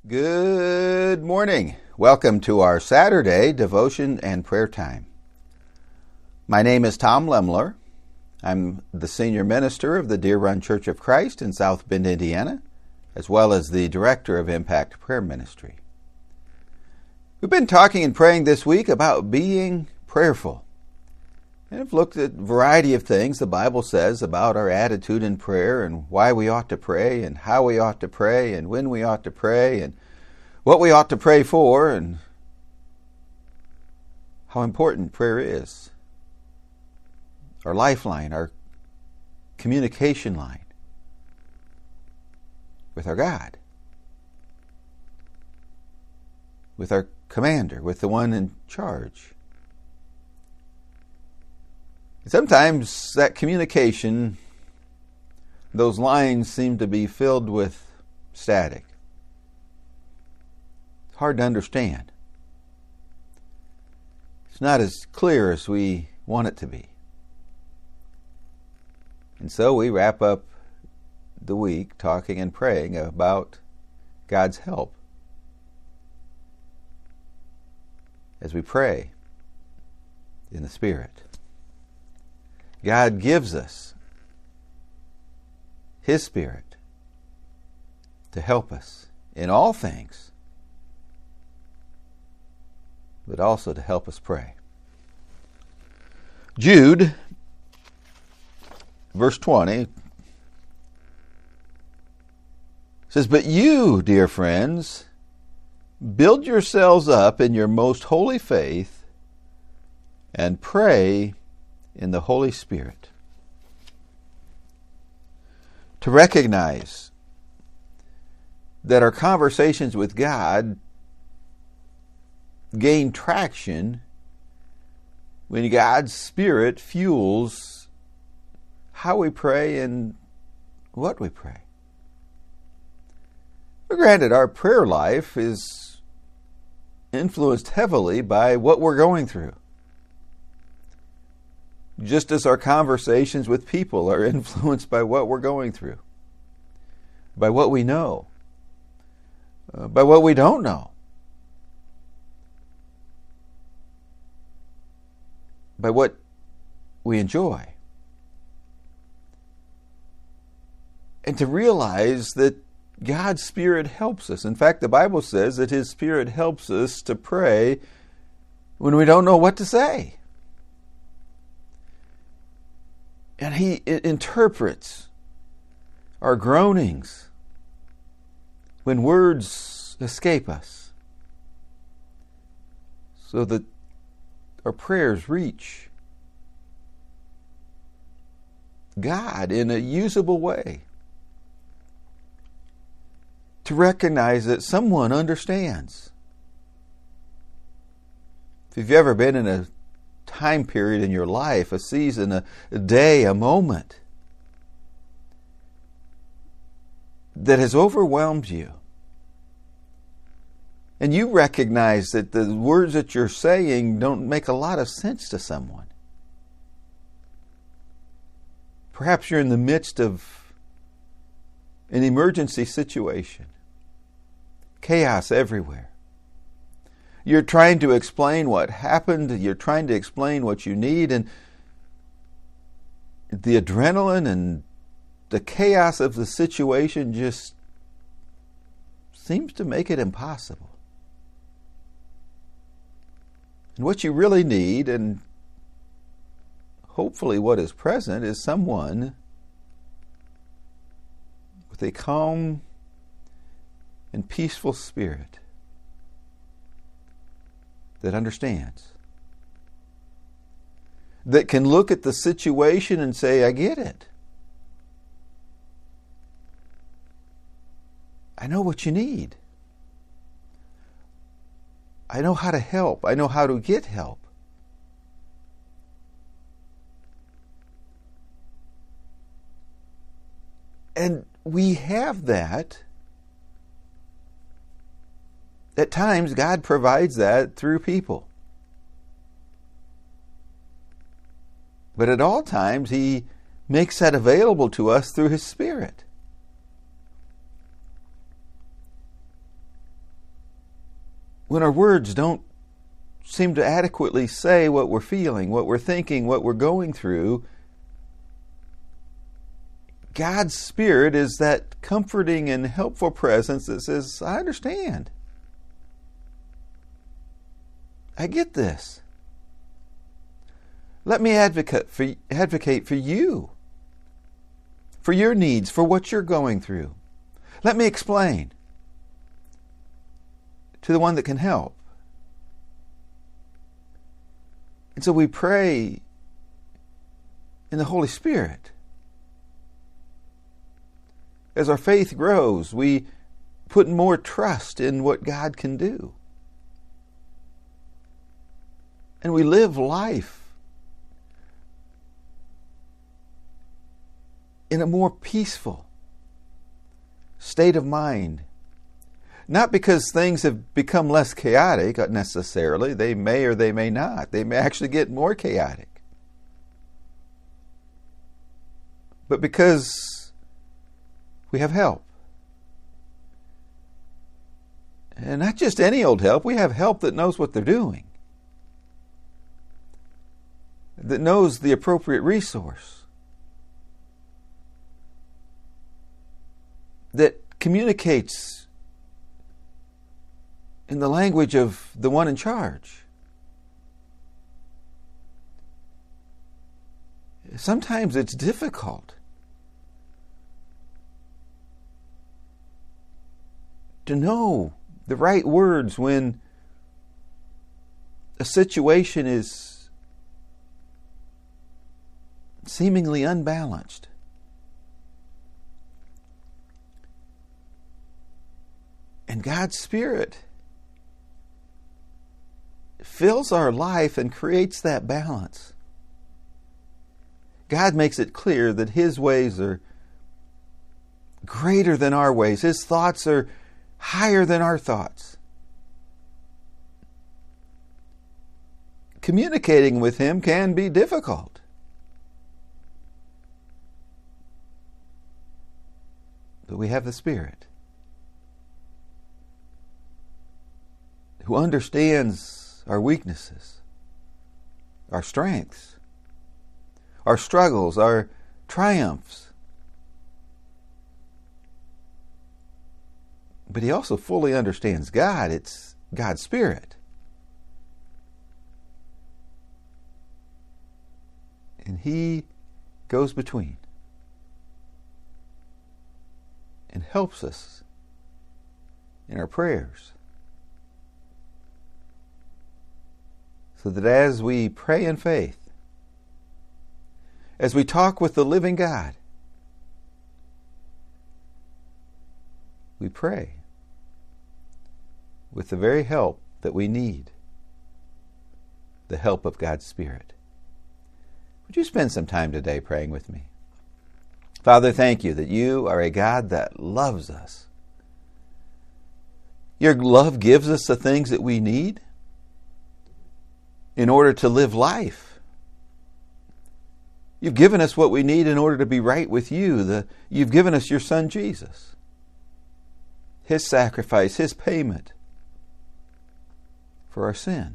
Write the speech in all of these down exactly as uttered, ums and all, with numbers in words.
Good morning. Welcome to our Saturday devotion and prayer time. My name is Tom Lemler. I'm the senior minister of the Deer Run Church of Christ in South Bend, Indiana, as well as the director of Impact Prayer Ministry. We've been talking and praying this week about being prayerful. And I've looked at a variety of things the Bible says about our attitude in prayer and why we ought to pray and how we ought to pray and when we ought to pray and what we ought to pray for and how important prayer is. Our lifeline, our communication line with our God, with our commander, with the one in charge. Sometimes that communication, those lines seem to be filled with static. It's hard to understand. It's not as clear as we want it to be. And so we wrap up the week talking and praying about God's help as we pray in the Spirit. God gives us His Spirit to help us in all things, but also to help us pray. Jude, verse twenty, says, "But you, dear friends, build yourselves up in your most holy faith and pray in the Holy Spirit." To recognize that our conversations with God gain traction when God's Spirit fuels how we pray and what we pray. Granted, our prayer life is influenced heavily by what we're going through, just as our conversations with people are influenced by what we're going through, by what we know, uh, by what we don't know, by what we enjoy. And to realize that God's Spirit helps us. In fact, the Bible says that His Spirit helps us to pray when we don't know what to say. And He interprets our groanings when words escape us, so that our prayers reach God in a usable way. To recognize that someone understands. If you've ever been in a time period in your life, a season, a, a day, a moment that has overwhelmed you, and you recognize that the words that you're saying don't make a lot of sense to someone. Perhaps you're in the midst of an emergency situation, chaos everywhere. You're trying to explain what happened. You're trying to explain what you need. And the adrenaline and the chaos of the situation just seems to make it impossible. And what you really need, and hopefully what is present, is someone with a calm and peaceful spirit that understands, that can look at the situation and say, I get it. I know what you need. I know how to help. I know how to get help. And we have that. At times, God provides that through people. But at all times, He makes that available to us through His Spirit. when our words don't seem to adequately say what we're feeling, what we're thinking, what we're going through, God's Spirit is that comforting and helpful presence that says, I understand. I get this. Let me advocate for, advocate for you, for your needs, for what you're going through. Let me explain to the one that can help. And so we pray in the Holy Spirit. As our faith grows, we put more trust in what God can do. And we live life in a more peaceful state of mind. Not because things have become less chaotic necessarily. They may or they may not. They may actually get more chaotic. But because we have help. And not just any old help. We have help that knows what they're doing. That knows the appropriate resource. That communicates in the language of the one in charge. Sometimes it's difficult to know the right words when a situation is seemingly unbalanced. And God's Spirit fills our life and creates that balance. God makes it clear that His ways are greater than our ways. His thoughts are higher than our thoughts. Communicating with Him can be difficult. But we have the Spirit who understands our weaknesses, our strengths, our struggles, our triumphs. But He also fully understands God. It's God's Spirit. And He goes between and helps us in our prayers. So that as we pray in faith, as we talk with the living God, we pray with the very help that we need, the help of God's Spirit. Would you spend some time today praying with me? Father, thank you that you are a God that loves us. Your love gives us the things that we need in order to live life. You've given us what we need in order to be right with you. The, you've given us your Son, Jesus. His sacrifice, His payment for our sin.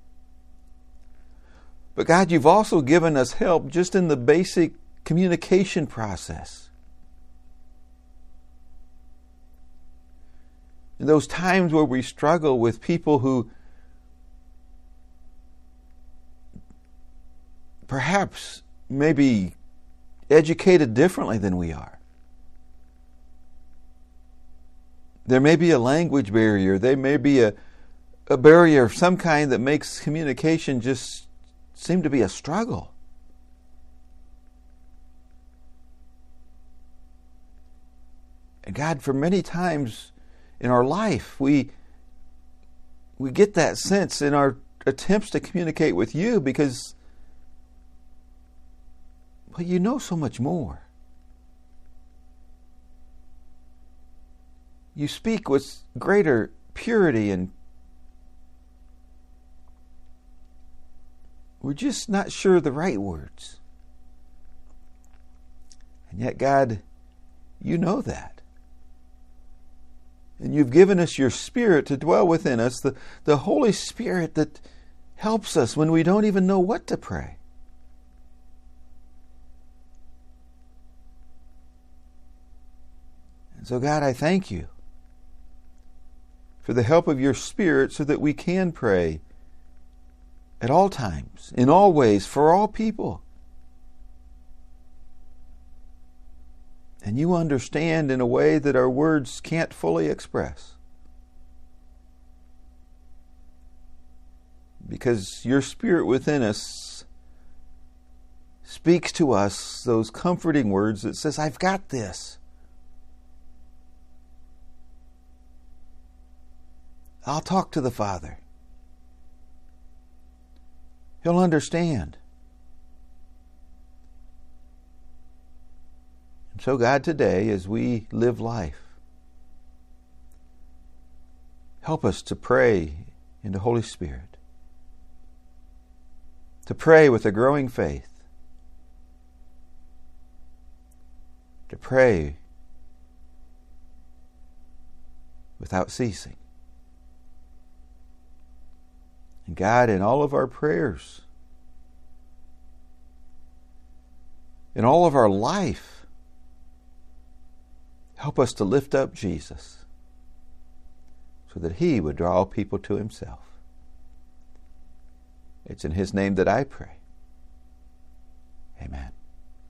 But God, you've also given us help just in the basic communication process. In those times where we struggle with people who perhaps may be educated differently than we are. There may be a language barrier. There may be a, a barrier of some kind that makes communication just seem to be a struggle. And God, for many times in our life, we we get that sense in our attempts to communicate with you because, well, you know so much more. You speak with greater purity, and we're just not sure the right words. And yet, God, you know that. And you've given us your Spirit to dwell within us, the, the Holy Spirit that helps us when we don't even know what to pray. And so, God, I thank you for the help of your Spirit so that we can pray at all times, in all ways, for all people. And you understand in a way that our words can't fully express. Because your Spirit within us speaks to us those comforting words that says, I've got this. I'll talk to the Father. He'll understand. And so, God, today, as we live life, help us to pray in the Holy Spirit, to pray with a growing faith, to pray without ceasing. And God, in all of our prayers, in all of our life, help us to lift up Jesus so that He would draw people to Himself. It's in His name that I pray. Amen.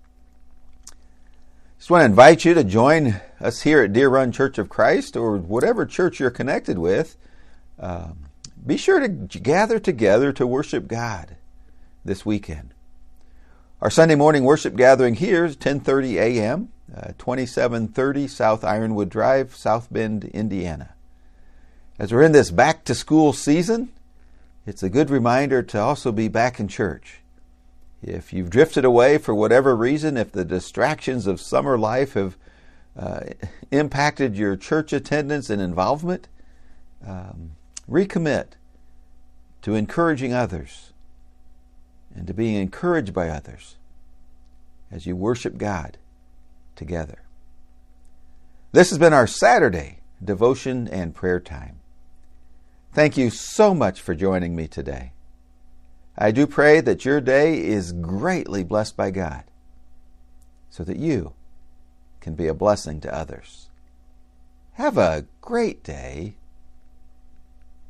Just want to invite you to join us here at Deer Run Church of Christ, or whatever church you're connected with. Um, Be sure to gather together to worship God this weekend. Our Sunday morning worship gathering here is ten thirty a.m., uh, twenty-seven thirty South Ironwood Drive, South Bend, Indiana. As we're in this back-to-school season, it's a good reminder to also be back in church. If you've drifted away for whatever reason, if the distractions of summer life have uh, impacted your church attendance and involvement, um, recommit to encouraging others and to being encouraged by others as you worship God together. This has been our Saturday devotion and prayer time. Thank you so much for joining me today. I do pray that your day is greatly blessed by God so that you can be a blessing to others. Have a great day